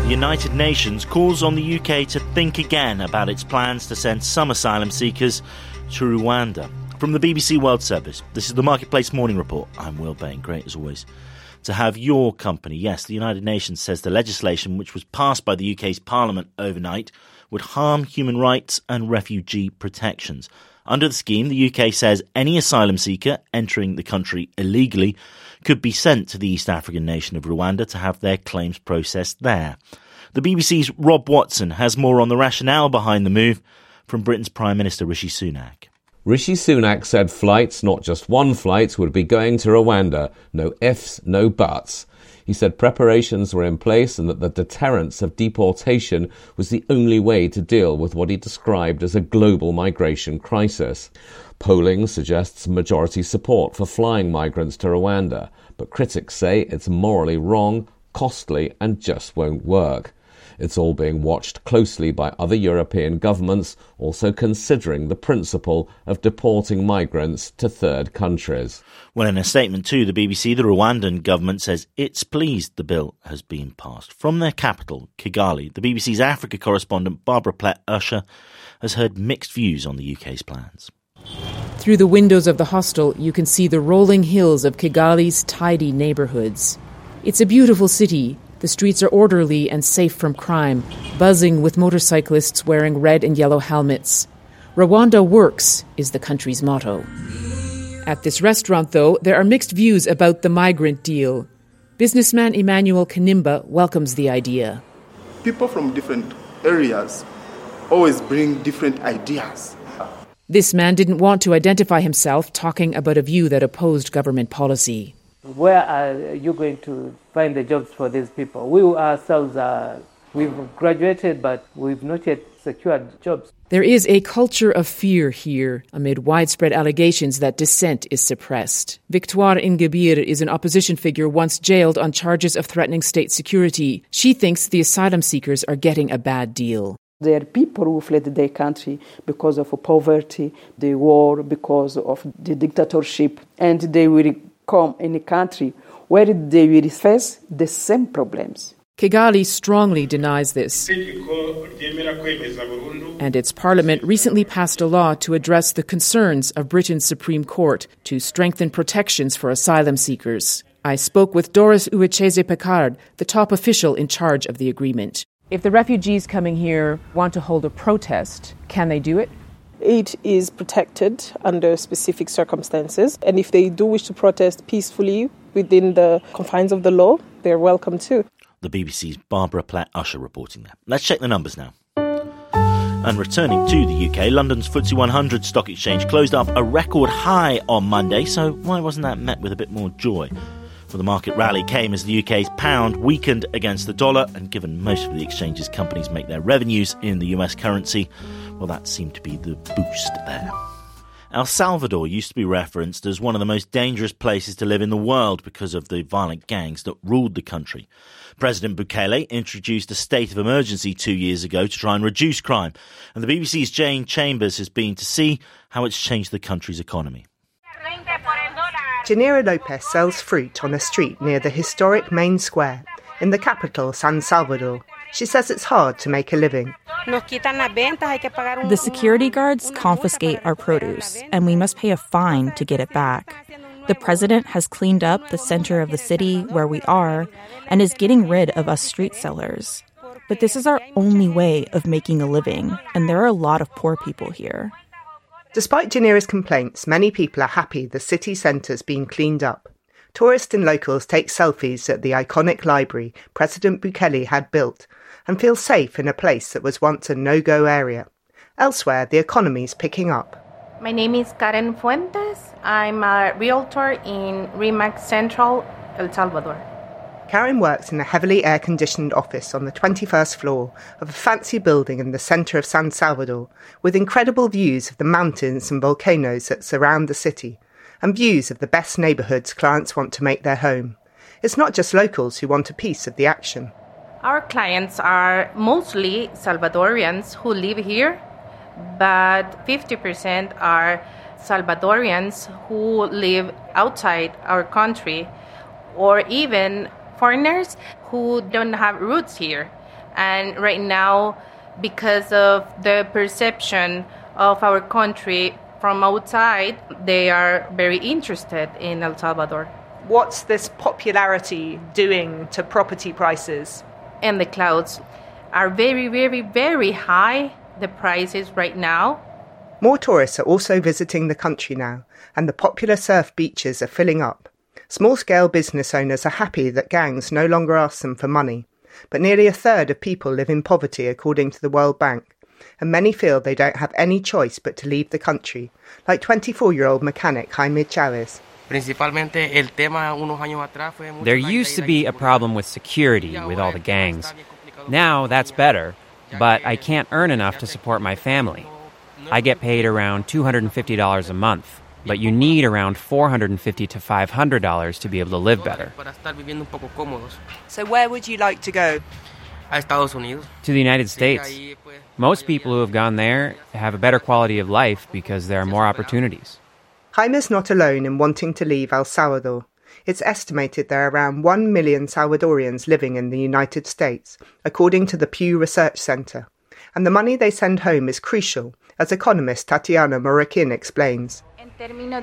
United Nations calls on the UK to think again about its plans to send some asylum seekers to Rwanda. From the BBC World Service, this is the Marketplace Morning Report. I'm Will Bain. Great as always to have your company. Yes, the United Nations says the legislation which was passed by the UK's Parliament overnight would harm human rights and refugee protections. Under the scheme, the UK says any asylum seeker entering the country illegally could be sent to the East African nation of Rwanda to have their claims processed there. The BBC's Rob Watson has more on the rationale behind the move from Britain's Prime Minister Rishi Sunak. Rishi Sunak said flights, not just one flight, would be going to Rwanda. No ifs, no buts. He said preparations were in place and that the deterrence of deportation was the only way to deal with what he described as a global migration crisis. Polling suggests majority support for flying migrants to Rwanda, but critics say it's morally wrong, costly and just won't work. It's all being watched closely by other European governments, also considering the principle of deporting migrants to third countries. Well, in a statement to the BBC, the Rwandan government says it's pleased the bill has been passed. From their capital, Kigali, the BBC's Africa correspondent Barbara Plett-Usher has heard mixed views on the UK's plans. Through the windows of the hostel, you can see the rolling hills of Kigali's tidy neighbourhoods. It's a beautiful city. The streets are orderly and safe from crime, buzzing with motorcyclists wearing red and yellow helmets. Rwanda works is the country's motto. At this restaurant, though, there are mixed views about the migrant deal. Businessman Emmanuel Kanimba welcomes the idea. People from different areas always bring different ideas. This man didn't want to identify himself, talking about a view that opposed government policy. Where are you going to find the jobs for these people? We ourselves, we've graduated, but we've not yet secured jobs. There is a culture of fear here, amid widespread allegations that dissent is suppressed. Victoire Ingabire is an opposition figure once jailed on charges of threatening state security. She thinks the asylum seekers are getting a bad deal. There are people who fled their country because of poverty, the war, because of the dictatorship, and they will come in a country where they will face the same problems. Kigali strongly denies this, and its parliament recently passed a law to address the concerns of Britain's Supreme Court to strengthen protections for asylum seekers. I spoke with Doris Uwecheze-Picard, the top official in charge of the agreement. If the refugees coming here want to hold a protest, can they do it? It is protected under specific circumstances, and if they do wish to protest peacefully within the confines of the law, they're welcome too. The BBC's Barbara Plett-Usher reporting there. Let's check the numbers now. And returning to the UK, London's FTSE 100 stock exchange closed up a record high on Monday, so why wasn't that met with a bit more joy? Well, the market rally came as the UK's pound weakened against the dollar, and given most of the exchange's companies make their revenues in the US currency, well, that seemed to be the boost there. El Salvador used to be referenced as one of the most dangerous places to live in the world because of the violent gangs that ruled the country. President Bukele introduced a state of emergency 2 years ago to try and reduce crime, and the BBC's Jane Chambers has been to see how it's changed the country's economy. Janira Lopez sells fruit on a street near the historic main square in the capital, San Salvador. She says it's hard to make a living. The security guards confiscate our produce, and we must pay a fine to get it back. The president has cleaned up the center of the city where we are and is getting rid of us street sellers. But this is our only way of making a living, and there are a lot of poor people here. Despite Janira's complaints, many people are happy the city centre's been cleaned up. Tourists and locals take selfies at the iconic library President Bukele had built and feel safe in a place that was once a no-go area. Elsewhere, the economy's picking up. My name is Karen Fuentes. I'm a realtor in RE/MAX Central, El Salvador. Karen works in a heavily air-conditioned office on the 21st floor of a fancy building in the centre of San Salvador, with incredible views of the mountains and volcanoes that surround the city, and views of the best neighbourhoods clients want to make their home. It's not just locals who want a piece of the action. Our clients are mostly Salvadorians who live here, but 50% are Salvadorians who live outside our country, or even foreigners who don't have roots here, And right now, because of the perception of our country from outside, they are very interested in El Salvador. What's this popularity doing to property prices? And the clouds are very, very, very high, the prices right now. More tourists are also visiting the country now, and the popular surf beaches are filling up. Small-scale business owners are happy that gangs no longer ask them for money, but nearly a third of people live in poverty according to the World Bank, and many feel they don't have any choice but to leave the country, like 24-year-old mechanic Jaime Chavez. There used to be a problem with security with all the gangs. Now that's better, but I can't earn enough to support my family. I get paid around $250 a month, but you need around $450 to $500 to be able to live better. So where would you like to go? To the United States. Most people who have gone there have a better quality of life because there are more opportunities. Jaime's not alone in wanting to leave El Salvador. It's estimated there are around 1 million Salvadorians living in the United States, according to the Pew Research Center. And the money they send home is crucial, as economist Tatiana Morakin explains. Around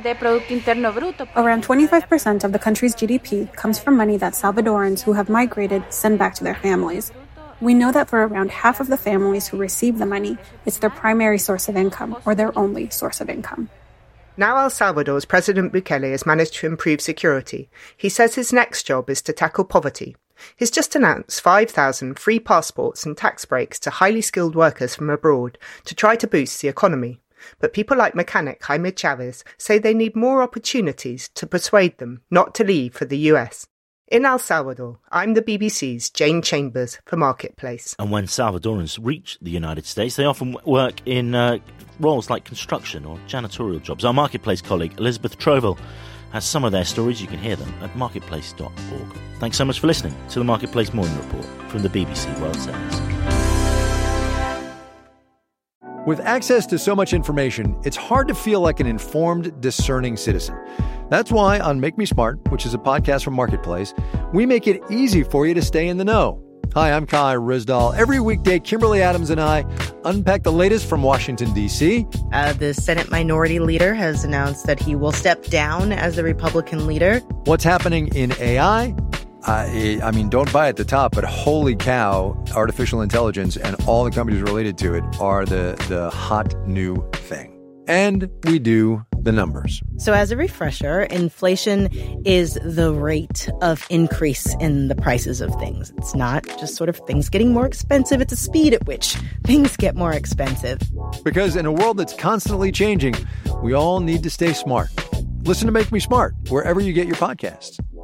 25% of the country's GDP comes from money that Salvadorans who have migrated send back to their families. We know that for around half of the families who receive the money, it's their primary source of income or their only source of income. Now El Salvador's President Bukele has managed to improve security. He says his next job is to tackle poverty. He's just announced 5,000 free passports and tax breaks to highly skilled workers from abroad to try to boost the economy. But people like mechanic Jaime Chavez say they need more opportunities to persuade them not to leave for the US. In El Salvador, I'm the BBC's Jane Chambers for Marketplace. And when Salvadorans reach the United States, they often work in roles like construction or janitorial jobs. Our Marketplace colleague, Elizabeth Troville, has some of their stories. You can hear them at marketplace.org. Thanks so much for listening to the Marketplace Morning Report from the BBC World Service. With access to so much information, it's hard to feel like an informed, discerning citizen. That's why on Make Me Smart, which is a podcast from Marketplace, we make it easy for you to stay in the know. Hi, I'm Kai Rizdal. Every weekday, Kimberly Adams and I unpack the latest from Washington, D.C. The Senate Minority Leader has announced that he will step down as the Republican leader. What's happening in AI? I mean, don't buy at the top, but holy cow, artificial intelligence and all the companies related to it are the hot new thing. And we do the numbers. So as a refresher, inflation is the rate of increase in the prices of things. It's not just sort of things getting more expensive. It's the speed at which things get more expensive. Because in a world that's constantly changing, we all need to stay smart. Listen to Make Me Smart wherever you get your podcasts.